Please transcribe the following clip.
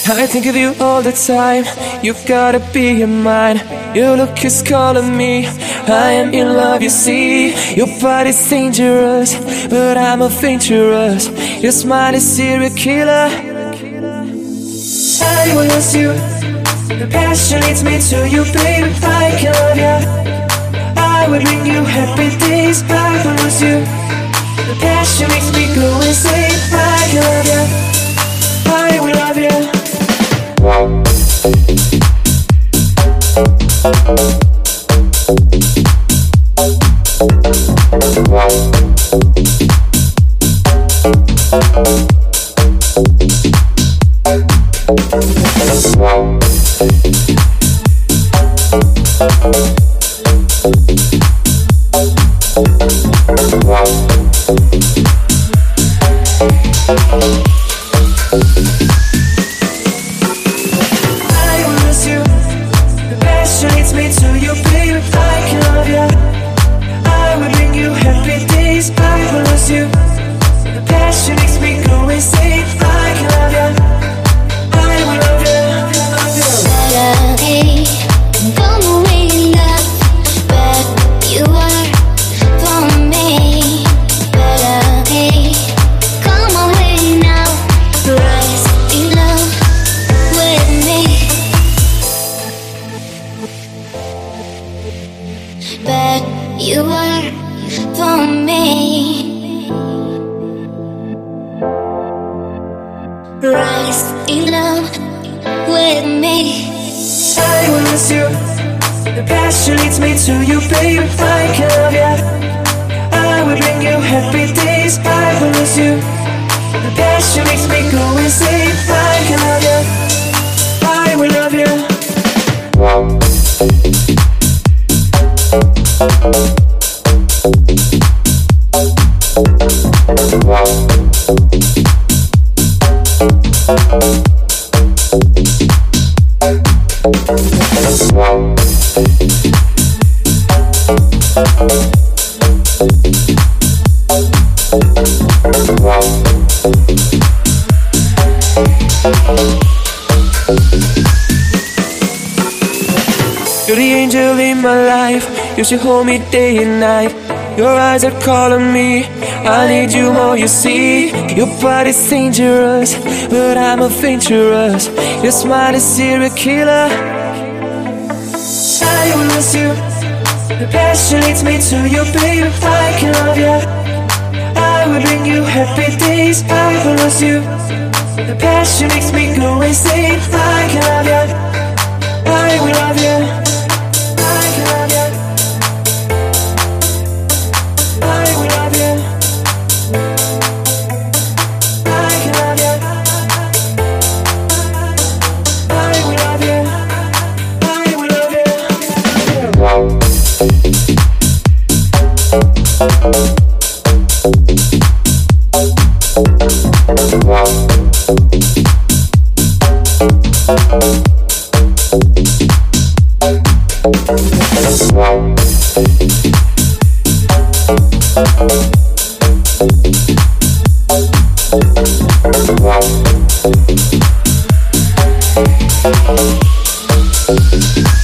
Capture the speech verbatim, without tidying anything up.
I think of you all the time. You've gotta be in mine. Your look is calling me. I am in love, you see. Your body's dangerous, but I'm adventurous. Your smile is serial killer. I will lose you. The passion leads me to you, baby. I can love you. I will bring you happy days. I will lose you. The passion makes me go insane. I can love you. I will love you. You are for me. Rise in love with me. I will miss you. The passion leads me to you, baby. I can love you. I will bring you happy days. I will miss you. The passion makes me go insane. I can love you. I will love you. You're the angel in my life. You should hold me day and night. Your eyes are calling me. I need you more, you see. Your body's dangerous, but I'm adventurous. Your smile is serial killer. I will miss you. The passion leads me to you, baby. I can love you. I will bring you happy days. I will lose you. The passion makes me go insane. I can love you. I will love you. Wow.